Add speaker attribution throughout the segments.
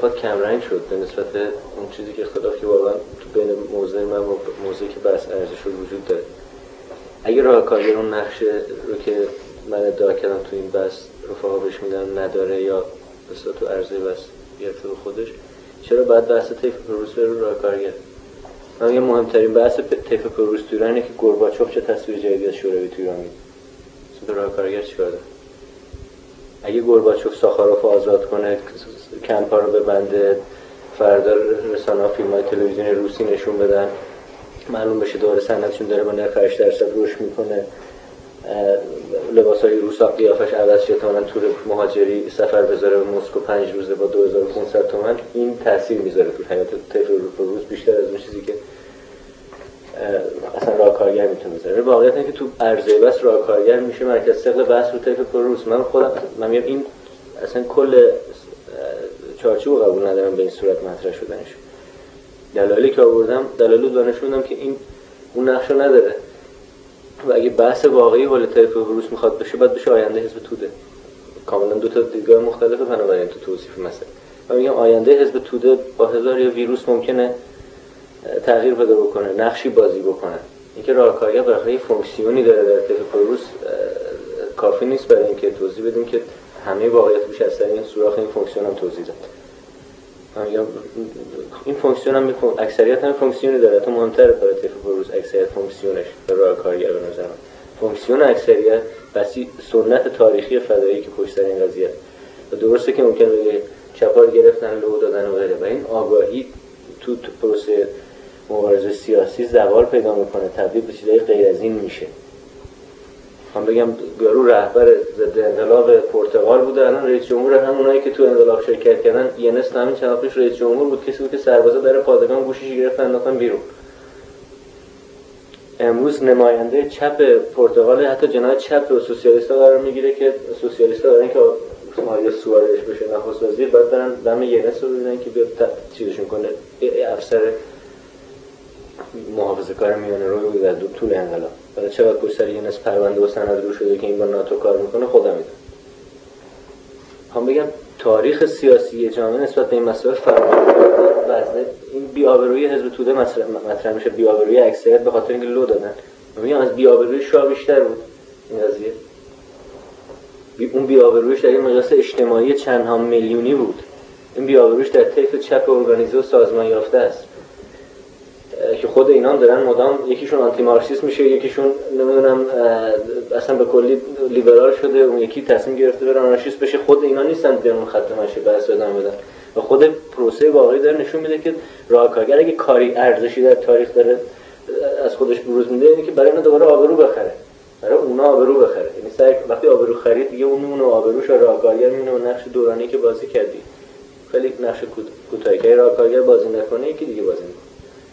Speaker 1: اختلافات کمرنگ شد به نسبت اون چیزی که اختلافی واقعا تو بین موضع من و موضعی که بحث ارزش وجود داره. اگه راه کارگر اون نقشه رو که من ادعا کردم تو این بحث رفاقا بهش میدن نداره یا بسیار تو عرضه بس گرفته به خودش، چرا باید بحث طیف پروروس رو راه کارگر؟ من میگم مهمترین بحث طیف پروروس تو ایران اینه که گورباچوف چه تصویر جدیدی از شوروی تو ایران میده. تو راه کارگر چیکار داره؟ اگه گورباچوف ساخاروف آزاد کنه، کمپا رو ببنده، فردا رسانه‌ها فیلم‌های تلویزیونی روسی نشون بدن، معلوم بشه دوباره صنعتشون داره با نرخ 8% رشد میکنه، لباسای روسا قیافش عوض شه تا تور مهاجری سفر بذاره به مسکو 5 روزه با 2500 تومان، این تاثیر میذاره تو حیات طیف پروروس بیشتر از اون چیزی که اصلا راه کارگر میتونه بذاره. واقعیت اینه که تو عرضه بس راه کارگر میشه مرکز ثقل بحث رو طیف پروروس. من میگم این اصلا کل چارچوب قبول ندارم به این صورت مطرح شدنش. دلایلی که آوردم دلایل دانشوندم که این اون نقشو نداره و اگه بحث واقعی حول طیف پروروس میخواد بشه باید بشه آینده حزب توده. کاملا دو تا دیدگاه مختلفه بنابراین تو توصیف مسئله. من میگم آینده حزب توده با هزار یا ویروس ممکنه تغییر پیدا بکنه، نقشی بازی بکنه. اینکه راه کارگر برای فونکسیونی داره در طیف پروروس کافی نیست برای اینکه توضیح بدیم که همه واقعیت میشه از طریق این سوراخ این فونکسیون هم توضیح داد. من میگم این فونکسیون هم اکثریت هم فونکسیونی داره، تو مهمتره برای طیف پروروس اکثریت فونکسیونش به راه کارگر به نظر من. فونکسیون اکثریت بسی سنت تاریخی فدایی که پشت سر این قضیه و درسته که ممکنه بگه چپا گرفتن لو دادن و غیره و این آگاهی تو پروسه مبارزه سیاسی زوال پیدا میکنه، تبدیل به چیزای غیر از این میشه. من بگم یارو رهبر ضد انقلاب پرتغال بوده، الان رئیس جمهور همونایی که تو انقلاب شرکت کردن. ینس همین چند وقت پیش رئیس جمهور بود، کسی بود که سربازا در پادگان گوشیش گرفتن انداختن بیرون. امروز نماینده چپ پرتغال حتی جناح چپ و سوسیالیست‌ها قرار میگیره که سوسیالیست‌ها دارن که ماریا سوارش بشه نخست وزیر، بعد برن دم ینس رو ببینن که بیاد چیزشون کنه. افسر محافظه‌کار میانه روی بود در طول انقلاب. حالا چقدر پشت سر ینس پرونده و سند رو شده که این با ناتو کار میکنه خودم میدونم. هم بگم تاریخ سیاسی جامعه نسبت به این مسائل وزنه این بی‌آبرویی حزب توده مطرح میشه، بی‌آبرویی اکثریت به خاطر اینکه لو دادن. میگم از بی‌آبرویی شاه بیشتر بود این قضیه. اون بی‌آبروییش در این مقیاس اجتماعی چند ها میلیونی بود. این بی‌آبروییش در طیف چپ ارگانیزه و سازمان یافته است که خود اینا هم دارن مدام یکیشون آنتی مارکسیست میشه، یکیشون نمیدونم اصلا به کلی لیبرال شده، اون یکی تصمیم گرفته بره آنارشیست بشه. خود اینا نیستن در اون خط ماشی بحث ادامه بدن و خود پروسه واقعی داره نشون میده که راه کارگر اگه کاری ارزشی در تاریخ داره از خودش بروز میده اینه که برای اینا دوباره آبرو بخره، برای اونا آبرو بخره. یعنی سعی وقتی آبرو خرید دیگه اون میمونه آبروش و راه کارگر میمونه و نقش دورانی که بازی کردی خیلی نقش کوتاهی که راه کارگر بازی نکنه یکی دیگه بازی میکنه.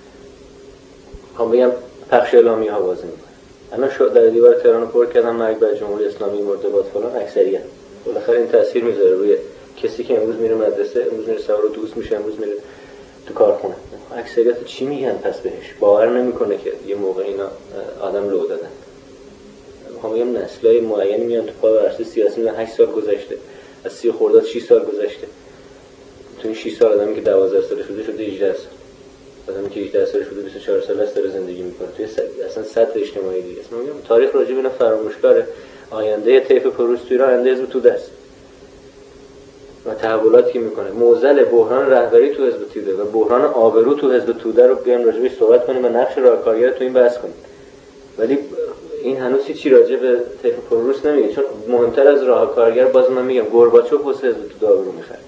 Speaker 1: هم بگم پخش اعلامیه ها بازی میکنه. الان شو در دیوار تهران رو پر کردن مرگ بر جمهوری اسلامی مرتبط فلان اکثریت. بالاخره این تاثیر میذاره روی کسی که امروز میره مدرسه، امروز میره سوار اتوبوس میشه، امروز میره تو کارخونه. اکثریت چی میگن پس بهش؟ باور نمیکنه که یه موقع اینا آدم لو دادن. هم بگم نسل‌های معینی میان تو پای عرصه سیاسی من 8 سال گذشته. از 30 خرداد 6 سال گذشته. تو این 6 سال آدمی که 12 سالش شده 18 سال. آدمی که 18 سالش بوده 24 ساله است داره زندگی میکنه توی اصلا سطح اجتماعی دیگه. اصلا میگم تاریخ راجع به اینا فراموشکاره. آینده طیف پروروس تو ایران آینده حزب توده است و تحولاتی که میکنه. معضل بحران رهبری تو حزب توده و بحران آبرو تو حزب توده رو بیان راجع بهش صحبت کنیم و نقش راه کارگر تو این بحث کنیم. ولی این هنوز هیچی راجع به طیف پروروس نمیگه، چون مهمتر از راه کارگر باز من میگم گورباچوف واسه حزب توده آبرو میخره.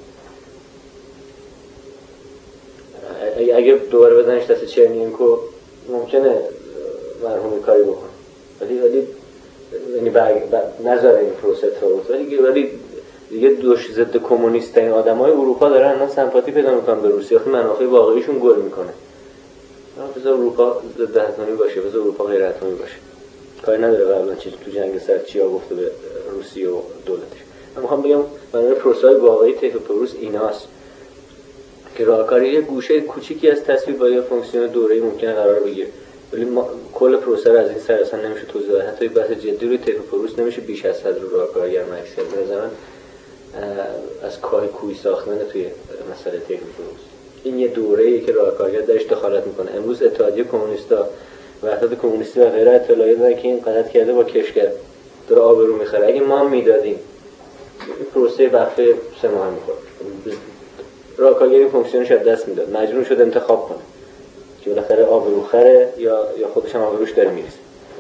Speaker 1: اگه دوباره بزنش دست چرنینکو ممکنه مرحوم کاری بکنه، ولی یعنی نذاره این پروسه اتفاق ولی دیگه دوش ضد کمونیست این آدمای اروپا دارن الان سمپاتی پیدا میکنن به روسیه، وقتی منافع واقعیشون گل میکنه. بذار اروپا ضد اتمی باشه، بذار اروپا غیر اتمی باشه، کاری نداره قبلا چی تو جنگ سرد چیا گفته به روسیه و دولتش. من میخوام بگم برای پروسه واقعی طیف پروروس ایناست که راهکاری یه گوشه کوچیکی از تصویر با یه فونکسیون دوره‌ای ممکنه قرار بگیره، ولی کل پروسه رو از این سر اصلا نمیشه توضیح داد. حتی بحث جدی روی طیف پروروس نمیشه بیش از حد رو راهکارگر مکسل. به نظر من از کاه کوهی ساختن توی مسئله تکنیک روز. این یه دوره‌ای که راه کارگر درش دخالت میکنه. امروز اتحادیه کمونیستا وحدت کمونیستی و غیره اطلاعیه دادن که این غلط کرده با کشگر داره آبرو میخره. اگه ما میدادیم این پروسه وقفه 3 ماه میخورد، راه کارگری فونکسیونش از دست میداد، مجبور شد انتخاب کنه که بالاخره آبرو خره یا خودش هم آبروش داره میریزه.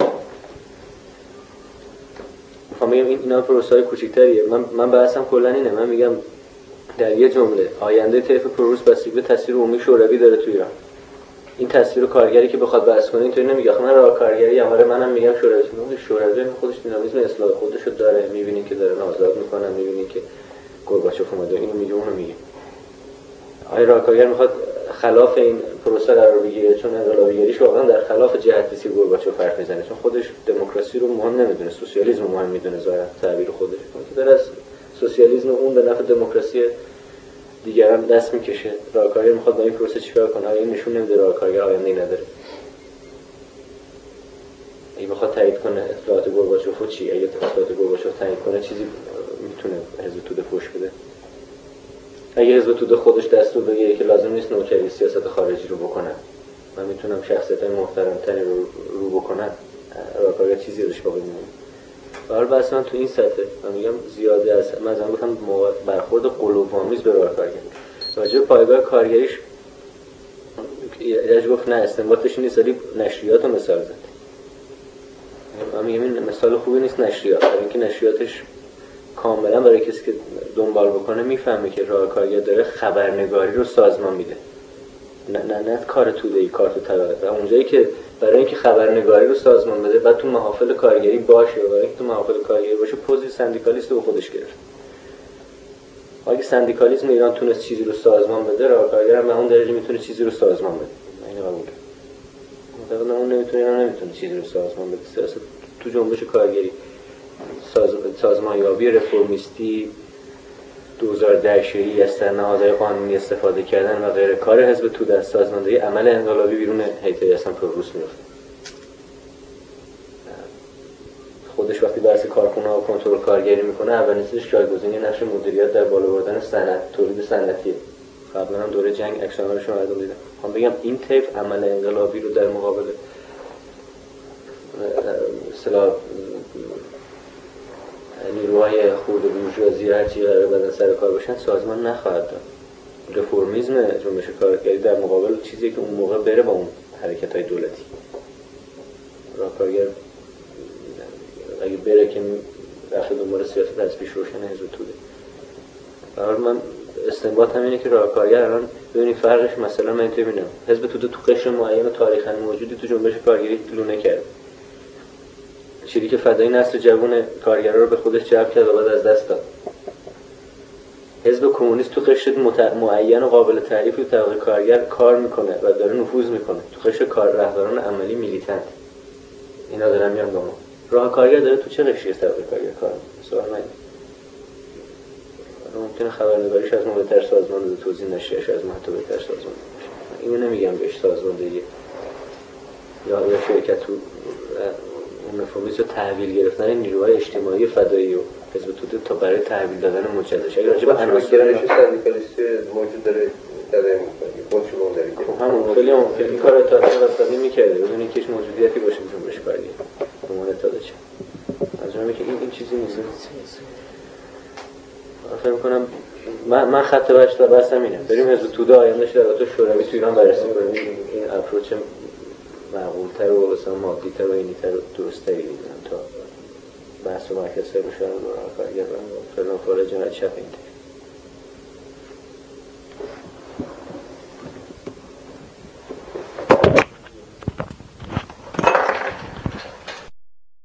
Speaker 1: میخوام بگم اینا پروسه‌های کوچیک‌تریه. من بحثم کلا اینه. من میگم در یه جمله آینده طیف پروروس بستگی به تصویر عمومی شوروی داره تو ایران. این تصویر کارگری که بخواد بحث کنه اینطوری نمیگه من راه کارگری ام، منم میگم شوروی خودش دینامیسم اصلاح خودشو داره، میبینین که داره آزاد میکنن، میبینین که گورباچوف اومده اینو میگه اونو میگه. آیا راه کارگر میخواد خلاف این پروسه قرار بگیره؟ چون انقلابیگریش واقعا در خلاف جهت‌دیسی گورباچوف حرف میزنه، چون خودش دموکراسی رو مهم نمیدونه، سوسیالیسم رو مهم میدونه. ظاهرا تعبیر خودش که داره از سوسیالیسم اون به نفع دموکراسی دیگران دست میکشه. راه کارگر میخواد با این پروسه چیکار کنه؟ آیا این نشون نمیده راه کارگر آینده‌ای نداره؟ اگه بخواد تایید کنه اطلاعات گورباچوف چی؟ اگه اطلاعات گورباچوف تایید کنه چیزی میتونه حزب توده پوش بده؟ اگه حزب توده خودش دستور بگیره که لازم نیست نوکری سیاست خارجی رو بکنه، من میتونم شخصیت‌های محترم‌تری رو بکنم، راه کارگر چیزی روش باقی میمونه. حالا بس من تو این سطح من میگم زیاده از مثلا گفتم برخورد قلوب‌آمیز به راه کارگر. راجع به پایگاه کارگریش یه گفت نه استنباطش نیست، ولی نشریات رو مثال زد. من میگم این مثال خوبی نیست نشریات، برای اینکه نشریاتش کاملا برای کسی که دنبال بکنه میفهمه که راه کارگر داره خبرنگاری رو سازمان میده، نه کار توده‌ای، کار تو طبقه. و اونجایی که برای اینکه خبرنگاری رو سازمان بده بعد تو محافل کارگری باشه، برای اینکه تو محافل کارگری باشه پوزی سندیکالیست رو به خودش گرفت. اگه سندیکالیسم ایران تونست چیزی رو سازمان بده، راه کارگر هم به اون درجه میتونه چیزی رو سازمان بده. اینو قبول کنم. مثلا اون نمیتونه چیزی رو سازمان بده. سیاست تو جنبش کارگری سازمانیابی رفرمیستی 2010 از نهادهای قانونی استفاده کردن و غیر کار حزب توده از سازماندهی عمل انقلابی بیرون هیئت اصلا پروروس میفته. خودش وقتی بحث کارخونه‌ها و کنترل کارگری میکنه اولین چیزش جایگزینی نقش مدیریت در بالا بردن صنعت تولید صنعتی. قبلا هم دوره جنگ اکشن‌هاش رو مردم دیدن. میخوام بگم این طیف عمل انقلابی رو در مقابل اصطلاح نیروهای خرد بورژوازی هرچی قراره بعدن سر کار باشن سازمان نخواهد داد. رفرمیسم جنبش کارگری در مقابل چیزی که اون موقع بره با اون حرکت‌های دولتی. راه کارگر اگه بره که رفت دنبال سیاست از پیش روشن حزب توده. برای من استنباط همینه که راه کارگر الان ببینید فرقش مثلا من اینطوری می‌بینم حزب توده تو قشر معین و تاریخاً موجودی تو جنبش کارگری لونه کرد. چیزی که فدای نسل جوان کارگرا رو به خودش جلب کرد و بعد از دست داد. حزب کمونیست تو قشر معین و قابل تعریف تو طبقه کارگر کار میکنه و داره نفوذ میکنه. تو قشر کار رهبران عملی میلیتنت اینا دارن میان با ما. راه کارگر داره تو چه قشری طبقه کارگر کار میکنه؟ سوال من ممکنه خبرنگاریش از ما بهتر سازمان بده، توضیح نشه از ما حتی بهتر سازمان بده. اینو نمیگم بهش سازماندهی یا شرکت تو اون مفهومیست تحویل گرفتن نیروهای اجتماعی فدایی و حزب توده تا برای تحویل دادن مجددش. اگه راجع به عناصر
Speaker 2: سندیکالیستی موجود داره داره می‌کنه خودشون داره
Speaker 1: که همون خیلی این کارو تا اصلا می‌کرده بدون اینکه هیچ موجودیتی باشه جنبش کارگری به عنوان اتحاد چه از اون میگه این چیزی نیست. فکر می‌کنم من خط بحثم اینه بریم حزب توده آیندهش در آتش شوروی تو ایران بررسی کنیم. این اپروچ معقول‌تر و مثلا مادی‌تر و اینی‌تر و درست‌تری می‌دونم تا بحث و مرکز فعل شدن راه کارگر و فعلا فعال جنایت چپ این